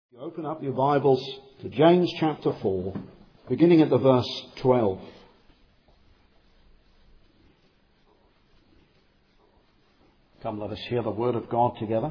You open up your Bibles to James chapter 4, beginning at the verse 12. Come, let us hear the word of God together.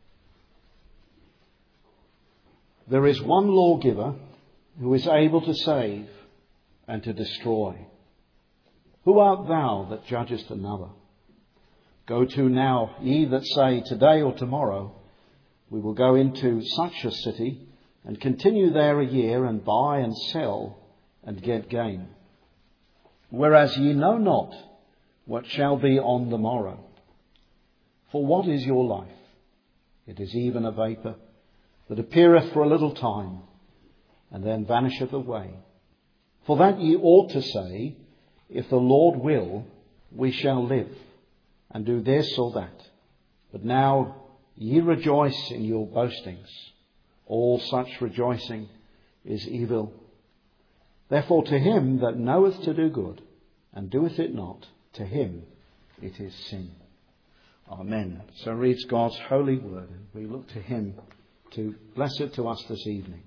There is one lawgiver who is able to save and to destroy. Who art thou that judgest another? Go to now, ye that say, today or tomorrow, we will go into such a city and continue there a year and buy and sell and get gain. Whereas ye know not what shall be on the morrow. For what is your life? It is even a vapour that appeareth for a little time and then vanisheth away. For that ye ought to say, if the Lord will, we shall live and do this or that. But now ye rejoice in your boastings. All such rejoicing is evil. Therefore to him that knoweth to do good, and doeth it not, to him it is sin. Amen. So reads God's holy word, and we look to him to bless it to us this evening.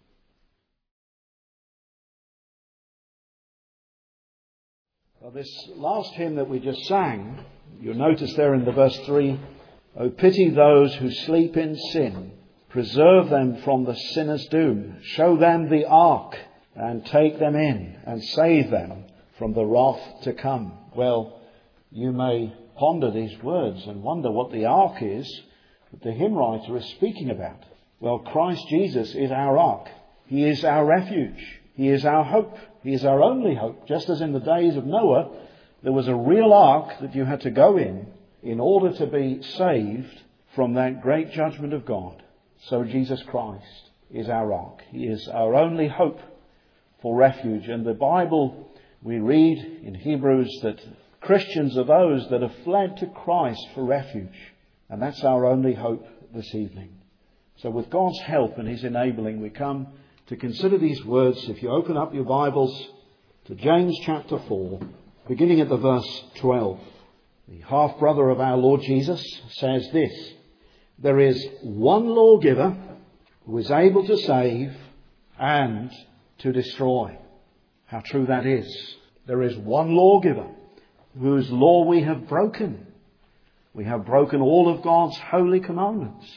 Well, this last hymn that we just sang, you'll notice there in the verse 3, O pity those who sleep in sin, preserve them from the sinner's doom, show them the ark and take them in and save them from the wrath to come. Well, you may ponder these words and wonder what the ark is that the hymn writer is speaking about. Well, Christ Jesus is our ark. He is our refuge. He is our hope. He is our only hope. Just as in the days of Noah, there was a real ark that you had to go in order to be saved from that great judgment of God. So Jesus Christ is our ark. He is our only hope for refuge. And the Bible, we read in Hebrews that Christians are those that have fled to Christ for refuge. And that's our only hope this evening. So with God's help and his enabling, we come to consider these words. If you open up your Bibles to James chapter 4, beginning at the verse 12. The half-brother of our Lord Jesus says this: there is one lawgiver who is able to save and to destroy. How true that is. There is one lawgiver whose law we have broken. We have broken all of God's holy commandments.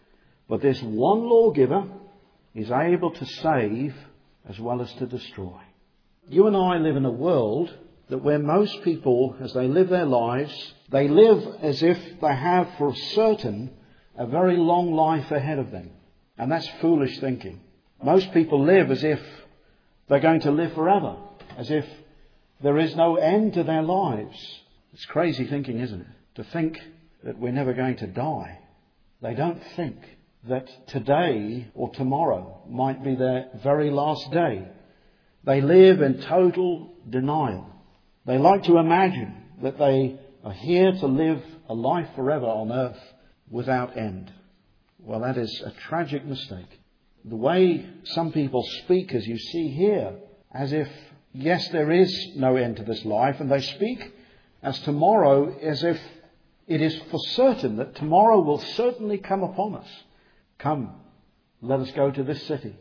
But this one lawgiver is able to save as well as to destroy. You and I live in a world that where most people, as they live their lives, they live as if they have for certain a very long life ahead of them. And that's foolish thinking. Most people live as if they're going to live forever, as if there is no end to their lives. It's crazy thinking, isn't it? To think that we're never going to die. They don't think that today or tomorrow might be their very last day. They live in total denial. They like to imagine that they are here to live a life forever on earth without end. Well, that is a tragic mistake. The way some people speak, as you see here, as if, yes, there is no end to this life, and they speak as tomorrow as if it is for certain that tomorrow will certainly come upon us. Come, let us go to this city.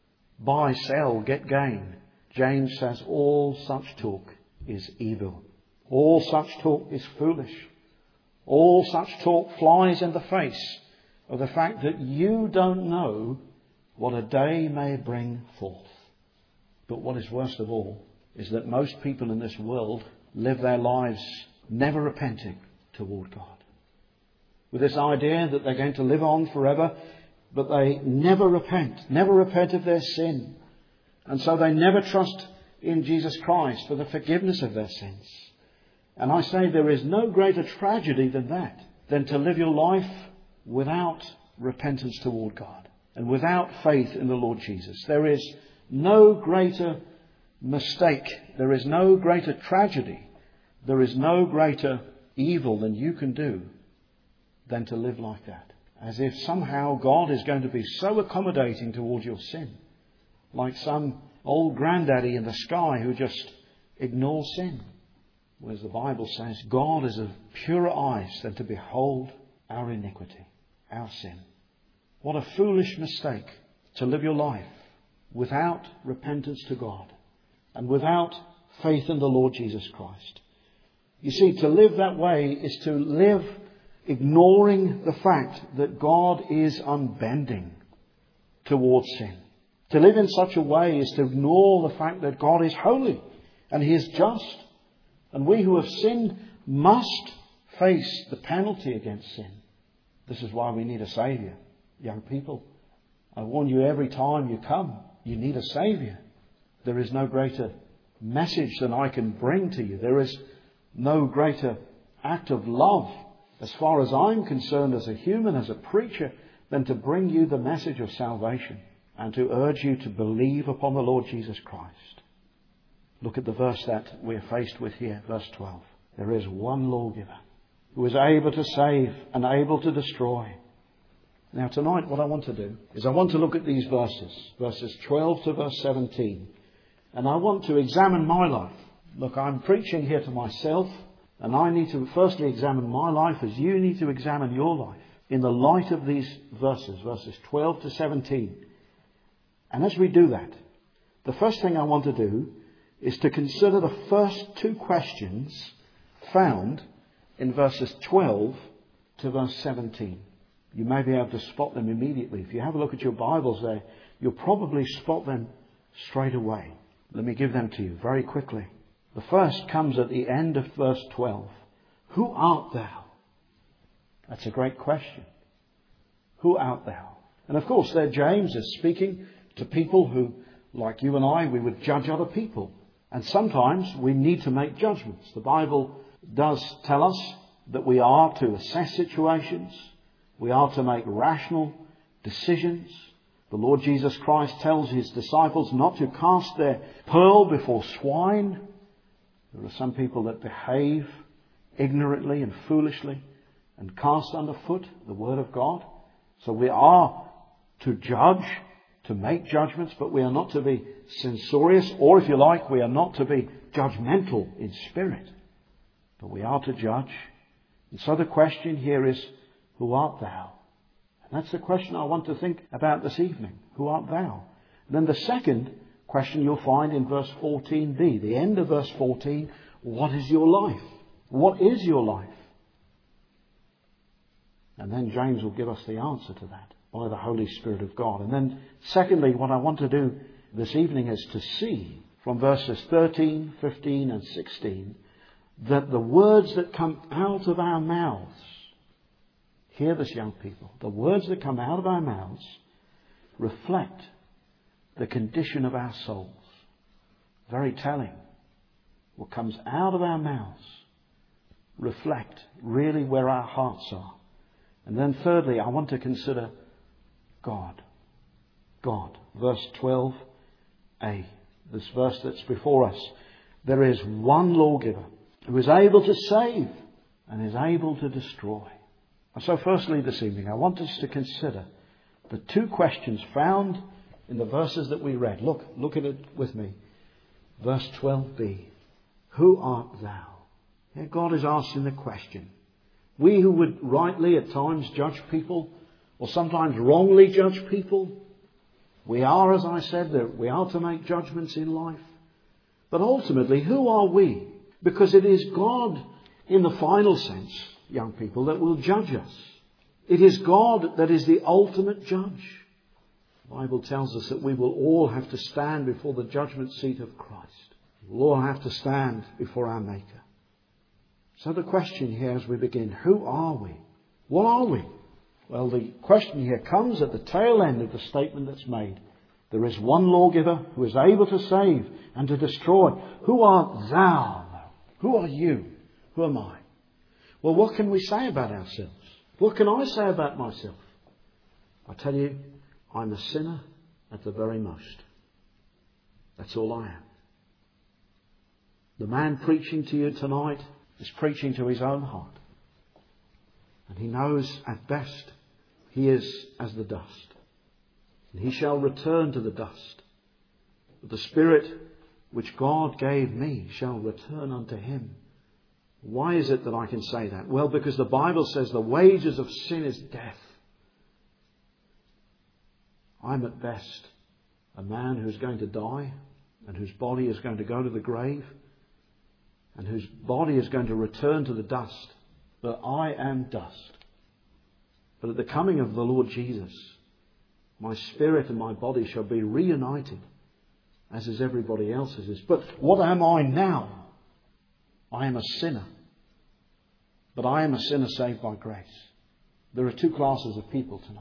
Buy, sell, get gain. James says all such talk is evil. All such talk is foolish. All such talk flies in the face of the fact that you don't know what a day may bring forth. But what is worst of all is that most people in this world live their lives never repenting toward God. With this idea that they're going to live on forever, but they never repent of their sin. And so they never trust in Jesus Christ for the forgiveness of their sins. And I say there is no greater tragedy than that, than to live your life without repentance toward God and without faith in the Lord Jesus. There is no greater mistake. There is no greater tragedy. There is no greater evil than you can do than to live like that. As if somehow God is going to be so accommodating towards your sin. Like some old granddaddy in the sky who just ignores sin. Whereas the Bible says God is of purer eyes than to behold our iniquity, our sin. What a foolish mistake to live your life without repentance to God and without faith in the Lord Jesus Christ. You see, to live that way is to live ignoring the fact that God is unbending towards sin. To live in such a way is to ignore the fact that God is holy and He is just. And we who have sinned must face the penalty against sin. This is why we need a Saviour, young people. I warn you, every time you come, you need a Saviour. There is no greater message than I can bring to you. There is no greater act of love, as far as I'm concerned, as a human, as a preacher, than to bring you the message of salvation and to urge you to believe upon the Lord Jesus Christ. Look at the verse that we're faced with here, verse 12. There is one lawgiver who is able to save and able to destroy. Now tonight what I want to do is I want to look at these verses 12 to verse 17. And I want to examine my life. Look, I'm preaching here to myself, and I need to firstly examine my life as you need to examine your life in the light of these verses 12 to 17. And as we do that, the first thing I want to do is to consider the first two questions found in verses 12 to verse 17. You may be able to spot them immediately. If you have a look at your Bibles there, you'll probably spot them straight away. Let me give them to you very quickly. The first comes at the end of verse 12. Who art thou? That's a great question. Who art thou? And of course there James is speaking to people who, like you and I, we would judge other people. And sometimes we need to make judgments. The Bible does tell us that we are to assess situations. We are to make rational decisions. The Lord Jesus Christ tells His disciples not to cast their pearl before swine. There are some people that behave ignorantly and foolishly and cast underfoot the Word of God. So we are to judge, to make judgments, but we are not to be censorious, or if you like, we are not to be judgmental in spirit. But we are to judge. And so the question here is, who art thou? And that's the question I want to think about this evening. Who art thou? And then the second question you'll find in verse 14b, the end of verse 14, what is your life? What is your life? And then James will give us the answer to that by the Holy Spirit of God. And then secondly, what I want to do this evening is to see from verses 13, 15 and 16 that the words that come out of our mouths, hear this, young people, the words that come out of our mouths reflect the condition of our souls. Very telling. What comes out of our mouths reflect really where our hearts are. And then thirdly, I want to consider God. God. Verse 12a. This verse that's before us. There is one lawgiver who is able to save and is able to destroy. And so firstly this evening, I want us to consider the two questions found in the verses that we read. Look at it with me. Verse 12b. Who art thou? Here God is asking the question. We who would rightly at times judge people, or sometimes wrongly judge people, we are, as I said, that we are to make judgments in life. But ultimately, who are we? Because it is God, in the final sense, young people, that will judge us. It is God that is the ultimate judge. The Bible tells us that we will all have to stand before the judgment seat of Christ. We'll all have to stand before our Maker. So the question here as we begin, who are we? What are we? Well, the question here comes at the tail end of the statement that's made. There is one lawgiver who is able to save and to destroy. Who art thou? Who are you? Who am I? Well, what can we say about ourselves? What can I say about myself? I tell you, I'm a sinner at the very most. That's all I am. The man preaching to you tonight is preaching to his own heart. And he knows at best he is as the dust. And he shall return to the dust. But the Spirit which God gave me shall return unto him. Why is it that I can say that? Well, because the Bible says the wages of sin is death. I'm at best a man who's going to die and whose body is going to go to the grave and whose body is going to return to the dust. But I am dust. But at the coming of the Lord Jesus, my spirit and my body shall be reunited, as is everybody else's. But what am I now? I am a sinner. But I am a sinner saved by grace. There are two classes of people tonight,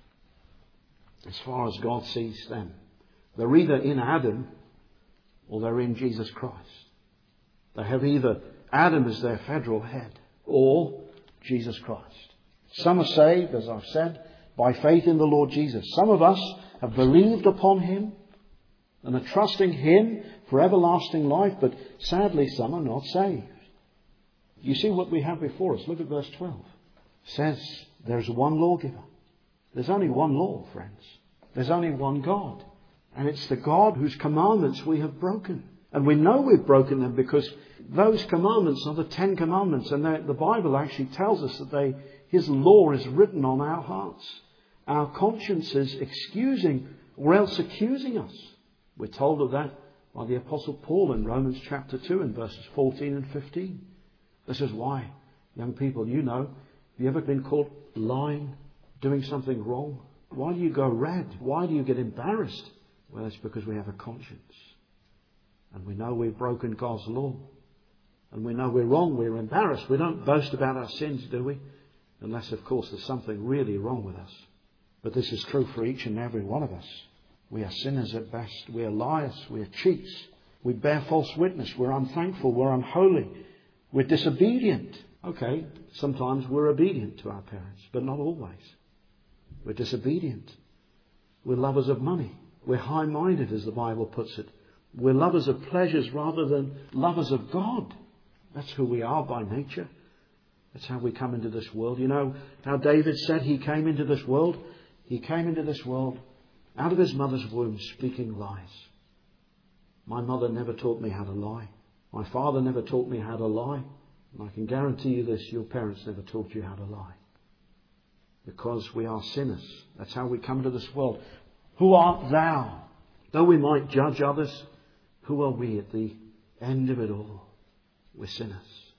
as far as God sees them. They're either in Adam or they're in Jesus Christ. They have either Adam as their federal head or Jesus Christ. Some are saved, as I've said, by faith in the Lord Jesus. Some of us have believed upon Him and are trusting Him for everlasting life, but sadly some are not saved. You see what we have before us. Look at verse 12. It says there's one lawgiver. There's only one law, friends. There's only one God. And it's the God whose commandments we have broken. And we know we've broken them because those commandments are the 10 Commandments. And the Bible actually tells us that His law is written on our hearts. Our conscience is excusing or else accusing us. We're told of that by the Apostle Paul in Romans chapter 2 in verses 14 and 15. This is why, young people, you know, have you ever been caught lying, doing something wrong? Why do you go red? Why do you get embarrassed? Well, it's because we have a conscience. And we know we've broken God's law. And we know we're wrong. We're embarrassed. We don't boast about our sins, do we? Unless, of course, there's something really wrong with us. But this is true for each and every one of us. We are sinners at best. We are liars. We are cheats. We bear false witness. We're unthankful. We're unholy. We're disobedient. Okay, sometimes we're obedient to our parents, but not always. We're disobedient. We're lovers of money. We're high-minded, as the Bible puts it. We're lovers of pleasures rather than lovers of God. That's who we are by nature. That's how we come into this world. You know how David said he came into this world? He came into this world out of his mother's womb speaking lies. My mother never taught me how to lie. My father never taught me how to lie. And I can guarantee you this, your parents never taught you how to lie. Because we are sinners. That's how we come into this world. Who art thou? Though we might judge others, who are we at the end of it all? We're sinners.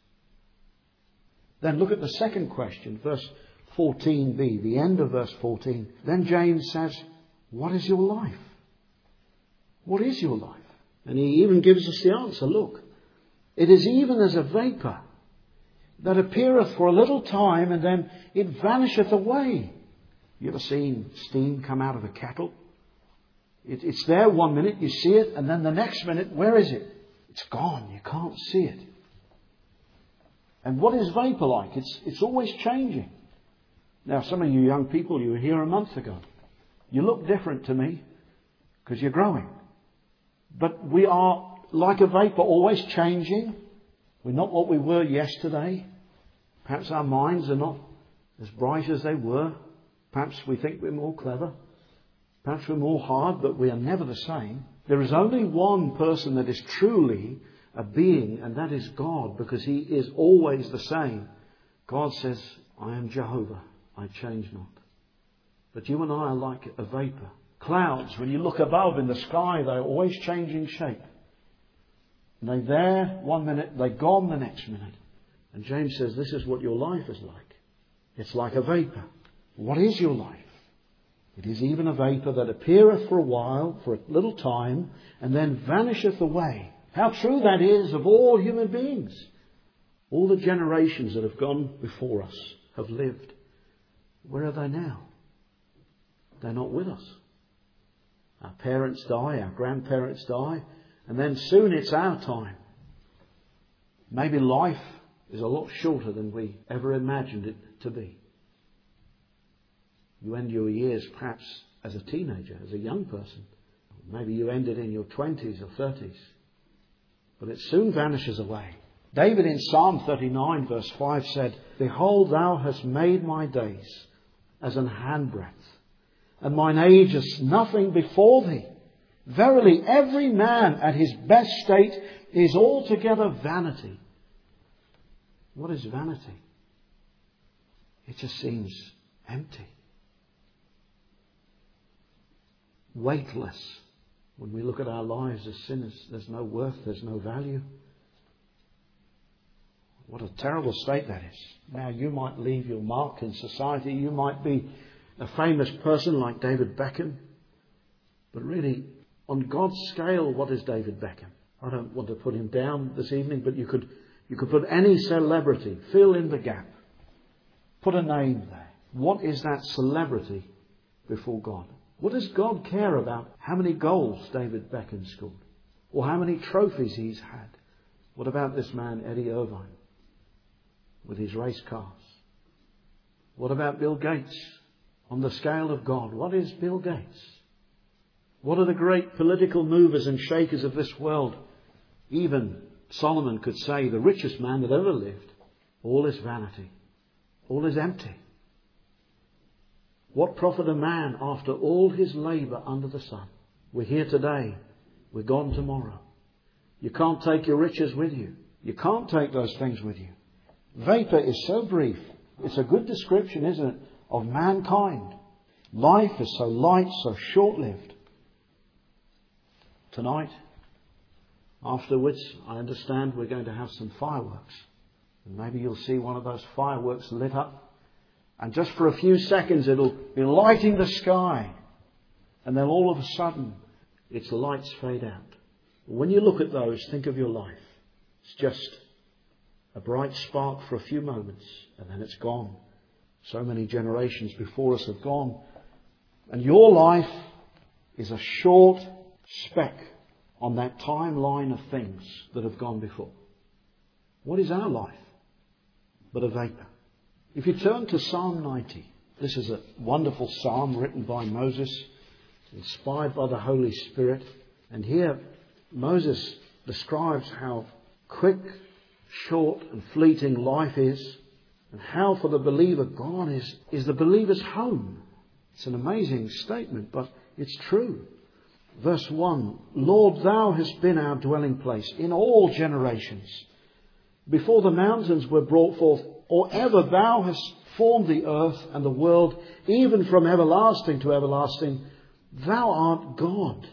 Then look at the second question, verse 14b, the end of verse 14. Then James says, what is your life? What is your life? And he even gives us the answer. Look, it is even as a vapour that appeareth for a little time and then it vanisheth away. You ever seen steam come out of a kettle? It's there 1 minute, you see it, and then the next minute, where is it? It's gone. You can't see it. And what is vapour like? It's always changing. Now, some of you young people, you were here a month ago. You look different to me because you're growing. But we are like a vapour, always changing. We're not what we were yesterday. Perhaps our minds are not as bright as they were. Perhaps we think we're more clever. Perhaps we're more hard, but we are never the same. There is only one person that is truly a being, and that is God, because He is always the same. God says, I am Jehovah, I change not. But you and I are like a vapour. Clouds, when you look above in the sky, they're always changing shape. They're there 1 minute, they're gone the next minute. And James says this is what your life is like. It's like a vapour. What is your life? It is even a vapour that appeareth for a while, for a little time, and then vanisheth away. How true that is of all human beings. All the generations that have gone before us have lived. Where are they now? They're not with us. Our parents die, our grandparents die, and then soon it's our time. Maybe life is a lot shorter than we ever imagined it to be. You end your years perhaps as a teenager, as a young person. Maybe you end it in your 20s or 30s. But it soon vanishes away. David in Psalm 39 verse 5 said, Behold, thou hast made my days as an handbreadth, and mine age is nothing before thee. Verily, every man at his best state is altogether vanity. What is vanity? It just seems empty. weightless. When we look at our lives as sinners, there's no worth, there's no value. What a terrible state that is. Now, you might leave your mark in society. You might be a famous person like David Beckham. But really, on God's scale, what is David Beckham? I don't want to put him down this evening, but you could put any celebrity, fill in the gap. Put a name there. What is that celebrity before God? What does God care about how many goals David Beckham scored? Or how many trophies he's had? What about this man, Eddie Irvine, with his race cars? What about Bill Gates? On the scale of God, what is Bill Gates? What are the great political movers and shakers of this world? Even Solomon could say, the richest man that ever lived, all is vanity, all is empty. What profit a man after all his labour under the sun? We're here today, we're gone tomorrow. You can't take your riches with you. You can't take those things with you. Vapour is so brief. It's a good description, isn't it, of mankind. Life is so light, so short-lived. Tonight, afterwards, I understand we're going to have some fireworks. And maybe you'll see one of those fireworks lit up. And just for a few seconds, it'll be lighting the sky. And then all of a sudden, its lights fade out. When you look at those, think of your life. It's just a bright spark for a few moments, and then it's gone. So many generations before us have gone. And your life is a short speck on that timeline of things that have gone before. What is our life but a vapour? If you turn to Psalm 90, this is a wonderful psalm written by Moses, inspired by the Holy Spirit. And here Moses describes how quick, short and fleeting life is, and how for the believer God is the believer's home. It's an amazing statement, but it's true. Verse 1, Lord, thou hast been our dwelling place in all generations. Before the mountains were brought forth, or ever thou hast formed the earth and the world, even from everlasting to everlasting, thou art God.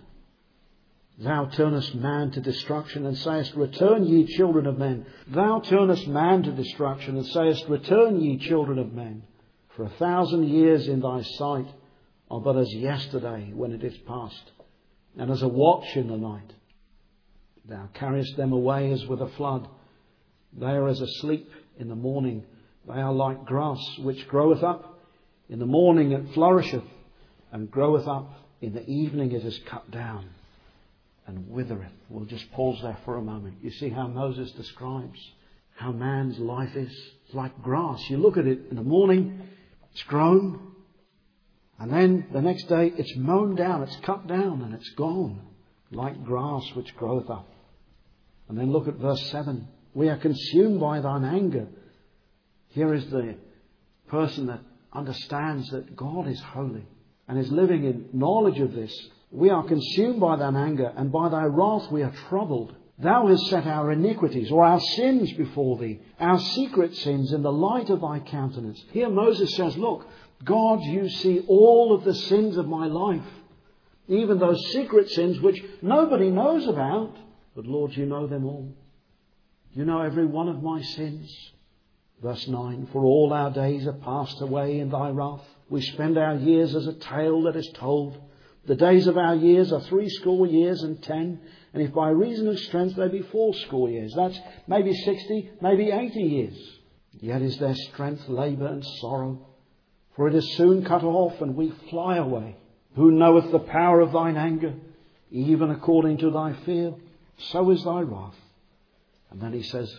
Thou turnest man to destruction and sayest, return ye children of men. Thou turnest man to destruction and sayest, return ye children of men. For 1,000 years in thy sight are but as yesterday when it is past, and as a watch in the night. Thou carriest them away as with a flood. They are as asleep in the morning. They are like grass which groweth up. In the morning it flourisheth and groweth up. In the evening it is cut down and withereth. We'll just pause there for a moment. You see how Moses describes how man's life is? It's like grass. You look at it in the morning, it's grown. And then the next day it's mown down, it's cut down and it's gone. Like grass which groweth up. And then look at verse 7. We are consumed by thine anger. Here is the person that understands that God is holy and is living in knowledge of this. We are consumed by thine anger, and by thy wrath we are troubled. Thou hast set our iniquities or our sins before thee, our secret sins in the light of thy countenance. Here Moses says, look, God, you see all of the sins of my life, even those secret sins which nobody knows about. But Lord, you know them all. You know every one of my sins. Verse 9, for all our days are passed away in thy wrath. We spend our years as a tale that is told. The days of our years are 80 years and 10. And if by reason of strength they be 80 years, that's maybe 60, maybe 80 years. Yet is their strength labour and sorrow. For it is soon cut off and we fly away. Who knoweth the power of thine anger? Even according to thy fear, so is thy wrath. And then he says,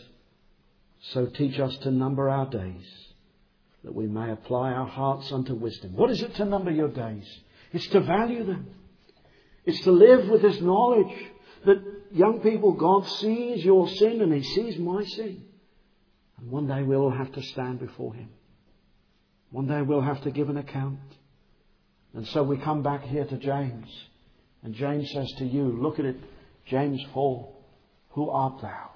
so teach us to number our days, that we may apply our hearts unto wisdom. What is it to number your days? It's to value them. It's to live with this knowledge that, young people, God sees your sin and He sees my sin. And one day we'll have to stand before Him. One day we'll have to give an account. And so we come back here to James. And James says to you, look at it, James 4, who art thou?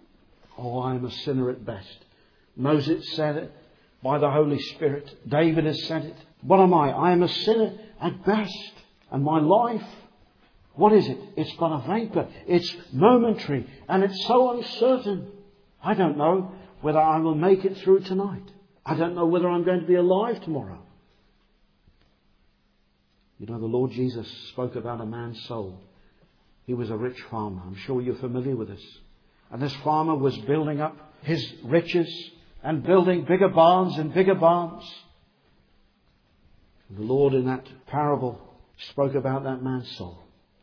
Oh, I am a sinner at best. Moses said it by the Holy Spirit. David has said it. What am I? I am a sinner at best. And my life, what is it? It's but a vapor. It's momentary. And it's so uncertain. I don't know whether I will make it through tonight. I don't know whether I'm going to be alive tomorrow. You know, the Lord Jesus spoke about a man's soul. He was a rich farmer. I'm sure you're familiar with this. And this farmer was building up his riches and building bigger barns and bigger barns. The Lord in that parable spoke about that man's soul.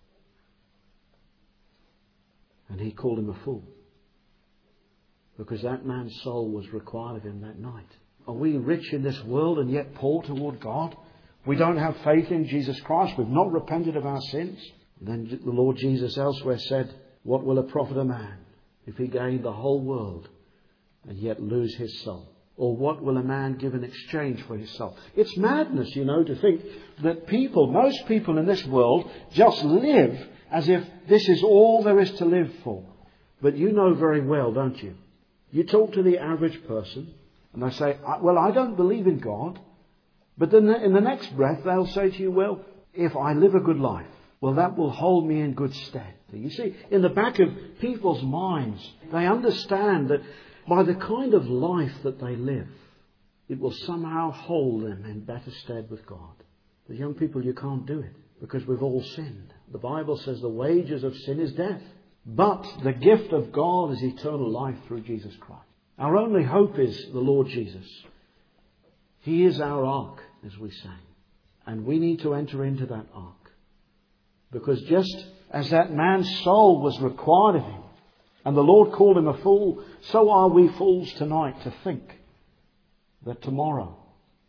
And He called him a fool. Because that man's soul was required of him that night. Are we rich in this world and yet poor toward God? We don't have faith in Jesus Christ. We've not repented of our sins. Then the Lord Jesus elsewhere said, what will it profit a man if he gain the whole world and yet lose his soul? Or what will a man give in exchange for his soul? It's madness, you know, to think that most people in this world just live as if this is all there is to live for. But you know very well, don't you? You talk to the average person and they say, well, I don't believe in God. But then in the next breath, they'll say to you, well, if I live a good life, well, that will hold me in good stead. You see, in the back of people's minds, they understand that by the kind of life that they live, it will somehow hold them in better stead with God. The young people, you can't do it because we've all sinned. The Bible says the wages of sin is death. But the gift of God is eternal life through Jesus Christ. Our only hope is the Lord Jesus. He is our ark, as we sang. And we need to enter into that ark. Because just as that man's soul was required of him, and the Lord called him a fool, so are we fools tonight to think that tomorrow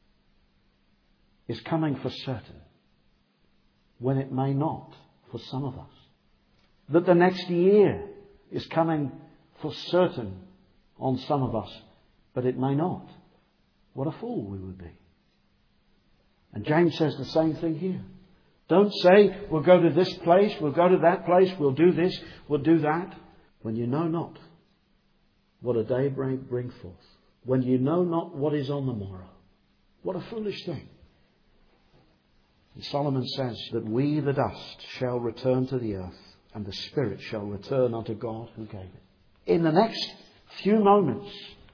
is coming for certain, when it may not for some of us. That the next year is coming for certain on some of us, but it may not. What a fool we would be. And James says the same thing here. Don't say, we'll go to this place, we'll go to that place, we'll do this, we'll do that, when you know not what a day bring forth. When you know not what is on the morrow. What a foolish thing. And Solomon says that we, the dust, shall return to the earth, and the spirit shall return unto God who gave it. In the next few moments,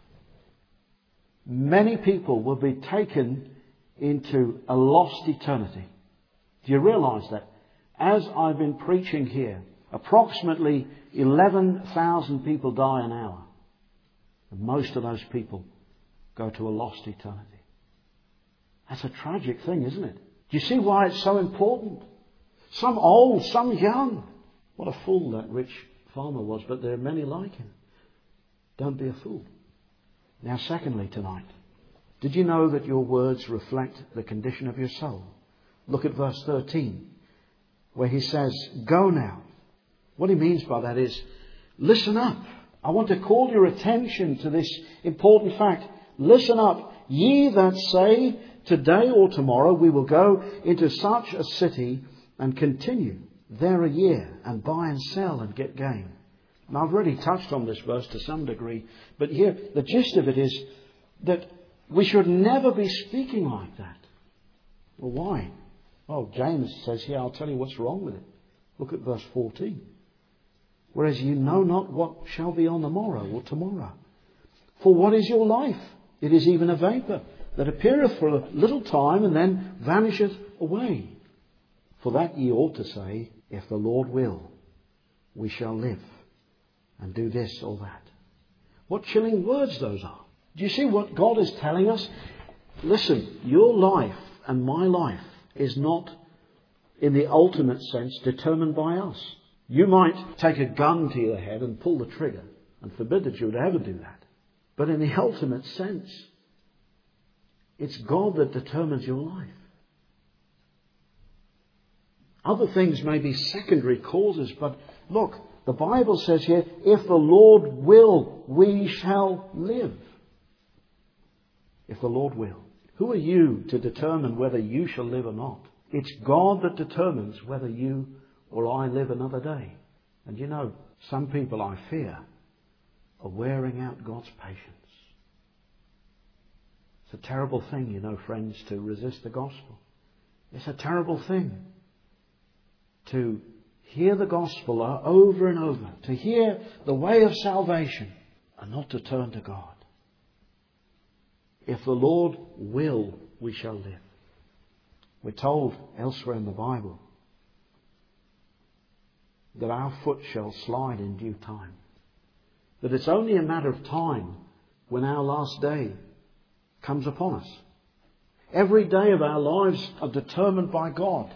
many people will be taken into a lost eternity. Do you realise that? As I've been preaching here, approximately 11,000 people die an hour. And most of those people go to a lost eternity. That's a tragic thing, isn't it? Do you see why it's so important? Some old, some young. What a fool that rich farmer was, but there are many like him. Don't be a fool. Now, secondly, tonight, did you know that your words reflect the condition of your soul? Look at verse 13, where he says, go now. What he means by that is, listen up. I want to call your attention to this important fact. Listen up, ye that say, today or tomorrow we will go into such a city and continue there a year and buy and sell and get gain. Now, I've already touched on this verse to some degree, but here the gist of it is that we should never be speaking like that. Well, why? Oh, James says here, I'll tell you what's wrong with it. Look at verse 14. Whereas you know not what shall be on the morrow or tomorrow. For what is your life? It is even a vapour that appeareth for a little time and then vanisheth away. For that ye ought to say, if the Lord will, we shall live and do this or that. What chilling words those are. Do you see what God is telling us? Listen, your life and my life is not, in the ultimate sense, determined by us. You might take a gun to your head and pull the trigger, and forbid that you would ever do that. But in the ultimate sense, it's God that determines your life. Other things may be secondary causes, but look, the Bible says here, if the Lord will, we shall live. If the Lord will. Who are you to determine whether you shall live or not? It's God that determines whether you or I live another day. And you know, some people, I fear, are wearing out God's patience. It's a terrible thing, you know, friends, to resist the gospel. It's a terrible thing. to hear the gospel over and over, to hear the way of salvation and not to turn to God. If the Lord will, we shall live. We're told elsewhere in the Bible that our foot shall slide in due time. That it's only a matter of time when our last day comes upon us. Every day of our lives are determined by God.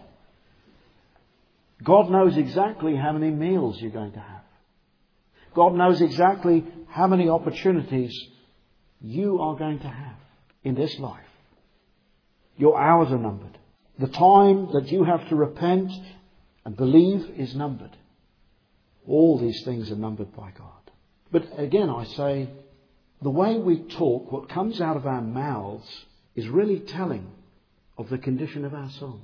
God knows exactly how many meals you're going to have. God knows exactly how many opportunities you are going to have in this life. Your hours are numbered. The time that you have to repent and believe is numbered. All these things are numbered by God. But again, I say, the way we talk, what comes out of our mouths, is really telling of the condition of our souls.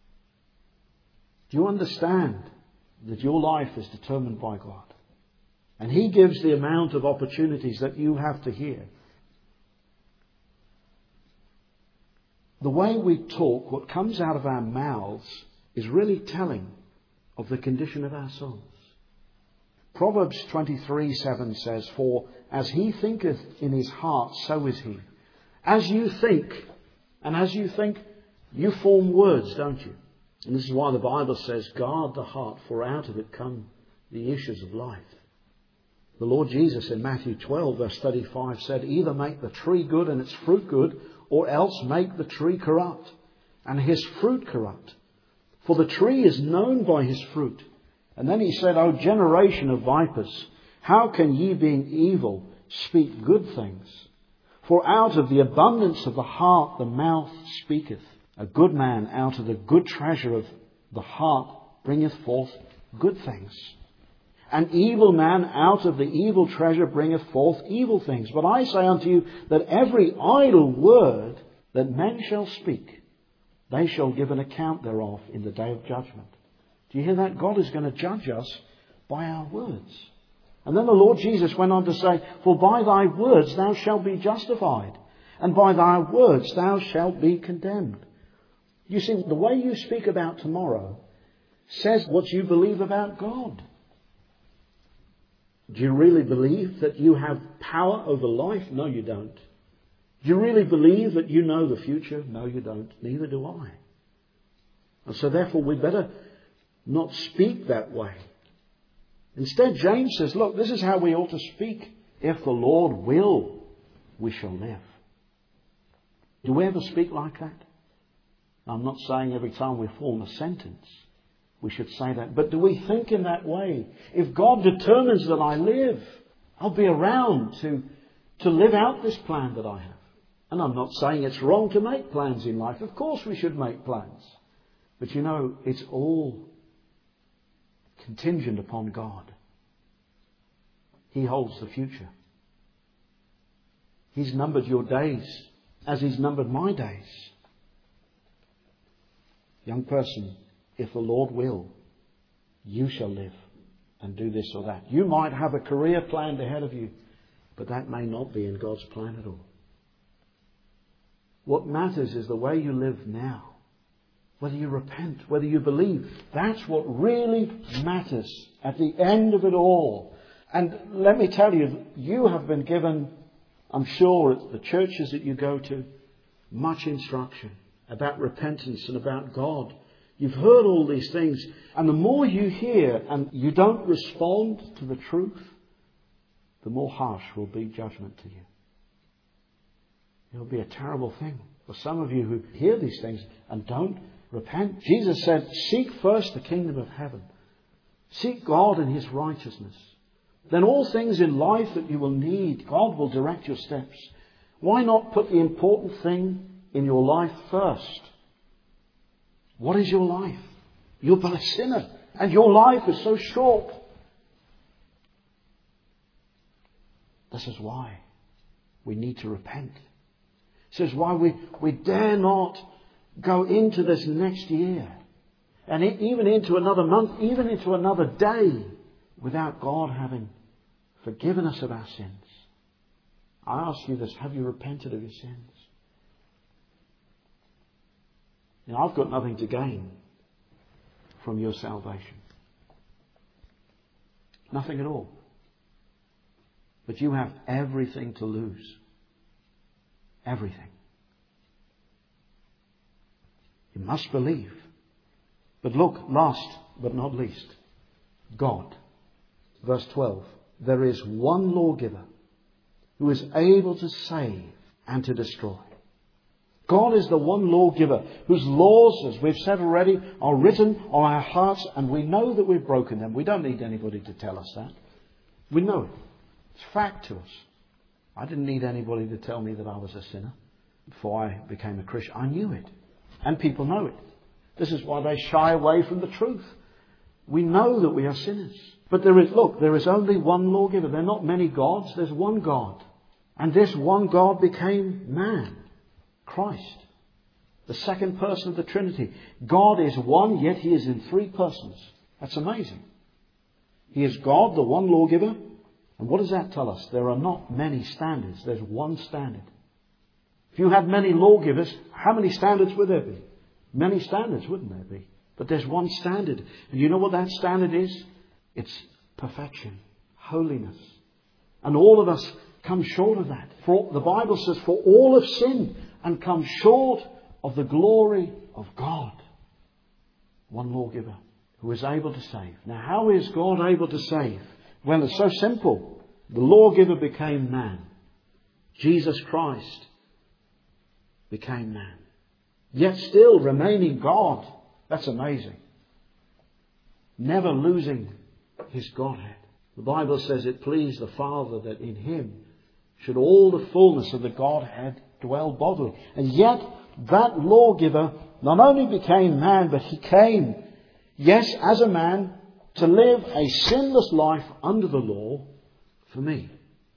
Do you understand that your life is determined by God? And He gives the amount of opportunities that you have to hear. The way we talk, what comes out of our mouths, is really telling of the condition of our souls. Proverbs 23:7 says, "For as he thinketh in his heart, so is he." As you think, you form words, don't you? And this is why the Bible says, guard the heart, for out of it come the issues of life. The Lord Jesus in Matthew 12, verse 35 said, "Either make the tree good and its fruit good, or else make the tree corrupt, and his fruit corrupt. For the tree is known by his fruit." And then He said, "O generation of vipers, how can ye, being evil, speak good things? For out of the abundance of the heart the mouth speaketh. A good man out of the good treasure of the heart bringeth forth good things. An evil man out of the evil treasure bringeth forth evil things. But I say unto you that every idle word that men shall speak, they shall give an account thereof in the day of judgment." Do you hear that? God is going to judge us by our words. And then the Lord Jesus went on to say, "For by thy words thou shalt be justified, and by thy words thou shalt be condemned." You see, the way you speak about tomorrow says what you believe about God. Do you really believe that you have power over life? No, you don't. Do you really believe that you know the future? No, you don't. Neither do I. And so therefore we better not speak that way. Instead, James says, look, this is how we ought to speak. If the Lord will, we shall live. Do we ever speak like that? I'm not saying every time we form a sentence we should say that. But do we think in that way? If God determines that I live, I'll be around to live out this plan that I have. And I'm not saying it's wrong to make plans in life. Of course we should make plans. But you know, it's all contingent upon God. He holds the future. He's numbered your days as He's numbered my days. Young person, if the Lord will, you shall live and do this or that. You might have a career planned ahead of you, but that may not be in God's plan at all. What matters is the way you live now. Whether you repent, whether you believe. That's what really matters at the end of it all. And let me tell you, you have been given, I'm sure at the churches that you go to, much instruction about repentance and about God. You've heard all these things. And the more you hear and you don't respond to the truth, the more harsh will be judgment to you. It'll be a terrible thing for some of you who hear these things and don't repent. Jesus said, seek first the kingdom of heaven. Seek God and His righteousness. Then all things in life that you will need, God will direct your steps. Why not put the important thing in your life first? What is your life? You're but a sinner, and your life is so short. This is why we need to repent. This is why we dare not go into this next year, and even into another month, even into another day, without God having forgiven us of our sins. I ask you this, have you repented of your sins? I've got nothing to gain from your salvation? Nothing at all. But you have everything to lose. Everything. You must believe. But look, last but not least, God. Verse 12. There is one lawgiver who is able to save and to destroy. God is the one lawgiver whose laws, as we've said already, are written on our hearts, and we know that we've broken them. We don't need anybody to tell us that. We know it. It's fact to us. I didn't need anybody to tell me that I was a sinner before I became a Christian. I knew it. And people know it. This is why they shy away from the truth. We know that we are sinners. But there is only one lawgiver. There are not many gods. There's one God. And this one God became man. Christ. The second person of the Trinity. God is one, yet He is in three persons. That's amazing. He is God, the one lawgiver. And what does that tell us? There are not many standards. There's one standard. If you had many lawgivers, how many standards would there be? Many standards, wouldn't there be? But there's one standard. And you know what that standard is? It's perfection, holiness. And all of us come short of that. For the Bible says, for all have sinned and come short of the glory of God. One lawgiver who is able to save. Now, how is God able to save? Well, it's so simple. The lawgiver became man. Jesus Christ became man. Yet still remaining God. That's amazing. Never losing His Godhead. The Bible says it pleased the Father that in Him should all the fullness of the Godhead dwell bodily. And yet that lawgiver not only became man, but He came, yes, as a man, to live a sinless life under the law for me.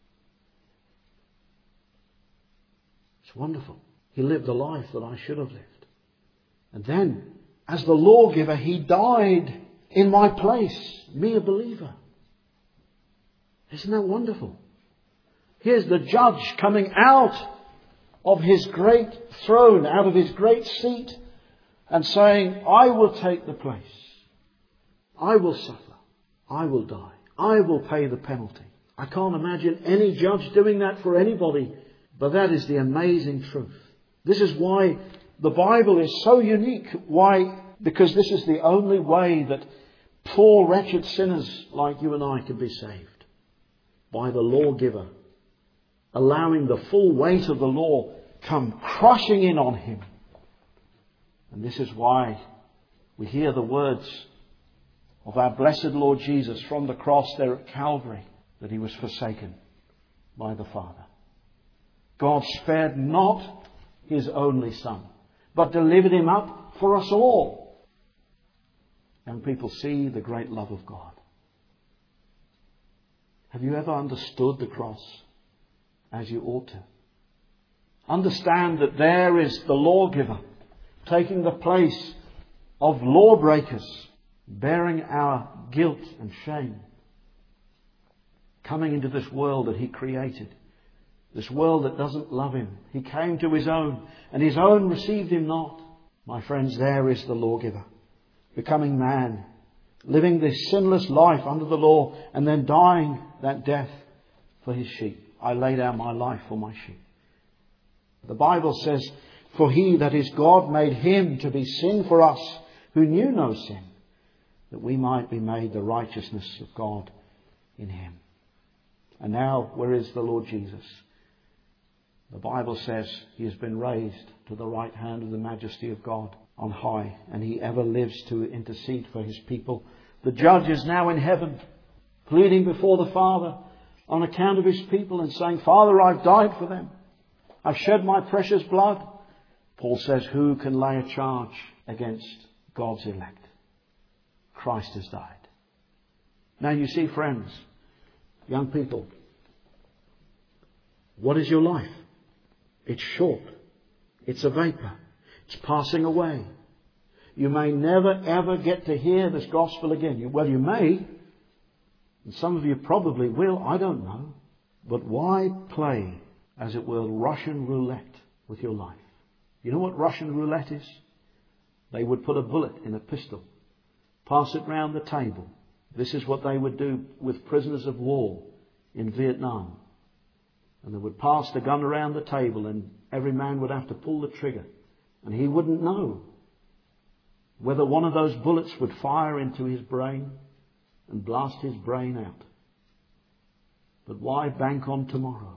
It's wonderful. He lived the life that I should have lived. And then, as the lawgiver, He died in my place, me a believer. Isn't that wonderful? Here's the judge coming out of his great throne, out of his great seat, and saying, I will take the place. I will suffer. I will die. I will pay the penalty. I can't imagine any judge doing that for anybody, but that is the amazing truth. This is why the Bible is so unique. Why? Because this is the only way that poor, wretched sinners like you and I can be saved. By the lawgiver. Allowing the full weight of the law come crushing in on him. And this is why we hear the words of our blessed Lord Jesus from the cross there at Calvary, that He was forsaken by the Father. God spared not His only Son, but delivered Him up for us all. Young people, see the great love of God. Have you ever understood the cross as you ought to? Understand that there is the lawgiver taking the place of lawbreakers, bearing our guilt and shame, coming into this world that He created, this world that doesn't love Him. He came to His own, and His own received Him not. My friends, there is the lawgiver, becoming man, living this sinless life under the law, and then dying that death for His sheep. I lay down my life for my sheep. The Bible says, for He, that is God, made Him to be sin for us, who knew no sin, that we might be made the righteousness of God in Him. And now, where is the Lord Jesus? The Bible says He has been raised to the right hand of the majesty of God on high, and He ever lives to intercede for His people. The judge is now in heaven, pleading before the Father on account of His people and saying, Father, I've died for them. I've shed my precious blood. Paul says, who can lay a charge against God's elect? Christ has died. Now you see, friends, young people, what is your life? It's short. It's a vapor. It's passing away. You may never ever get to hear this gospel again. You may. And some of you probably will. I don't know. But why play, as it were, Russian roulette with your life? You know what Russian roulette is? They would put a bullet in a pistol pass it round the table. This is what they would do with prisoners of war in Vietnam. And they would pass the gun around the table and every man would have to pull the trigger. And he wouldn't know whether one of those bullets would fire into his brain and blast his brain out. But why bank on tomorrow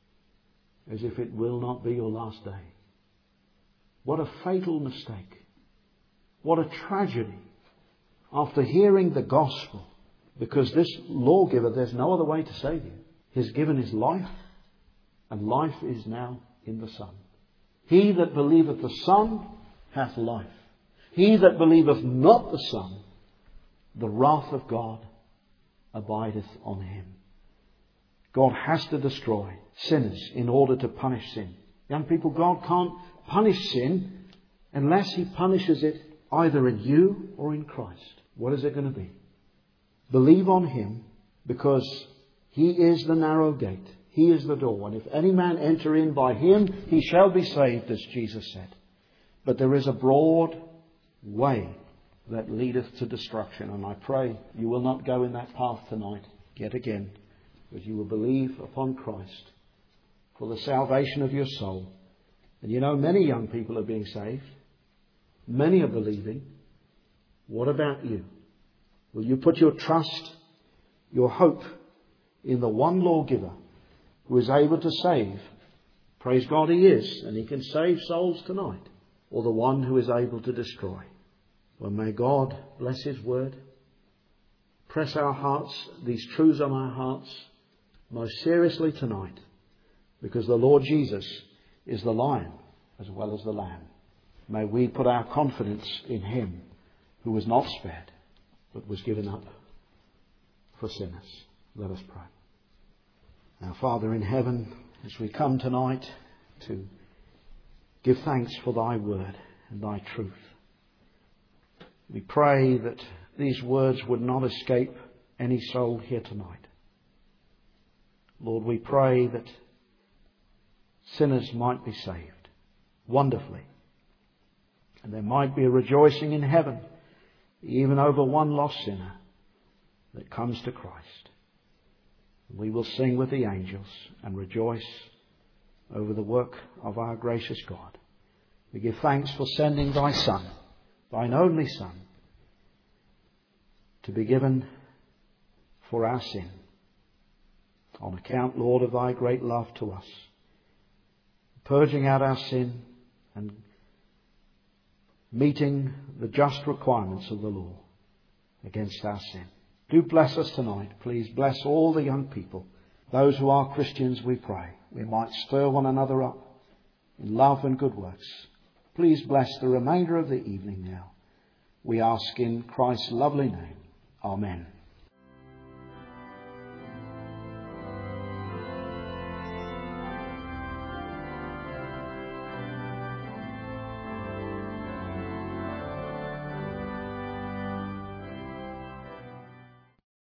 as if it will not be your last day? What a fatal mistake. What a tragedy. After hearing the gospel, because this lawgiver, there's no other way to save you. He's given his life, and life is now in the Son. He that believeth the Son hath life. He that believeth not the Son, the wrath of God abideth on him. God has to destroy sinners in order to punish sin. Young people, God can't punish sin unless He punishes it either in you or in Christ. What is it going to be? Believe on Him, because He is the narrow gate. He is the door. And if any man enter in by Him, he shall be saved, as Jesus said. But there is a broad way that leadeth to destruction. And I pray you will not go in that path tonight yet again, but you will believe upon Christ for the salvation of your soul. And you know, many young people are being saved. Many are believing. What about you? Will you put your trust, your hope in the one lawgiver who is able to save? Praise God, He is, and He can save souls tonight. Or the one who is able to destroy. Well, may God bless His word. Press our hearts, these truths on our hearts, most seriously tonight, because the Lord Jesus is the lion as well as the lamb. May we put our confidence in Him who was not spared, but was given up for sinners. Let us pray. Our Father in heaven, as we come tonight to give thanks for Thy word and Thy truth, we pray that these words would not escape any soul here tonight. Lord, we pray that sinners might be saved wonderfully. And there might be a rejoicing in heaven, even over one lost sinner that comes to Christ. We will sing with the angels and rejoice over the work of our gracious God. We give thanks for sending Thy Son, Thine only Son, to be given for our sin, on account, Lord, of Thy great love to us, purging out our sin and meeting the just requirements of the law against our sin. Do bless us tonight. Please bless all the young people, those who are Christians, we pray. We might stir one another up in love and good works. Please bless the remainder of the evening now. We ask in Christ's lovely name. Amen.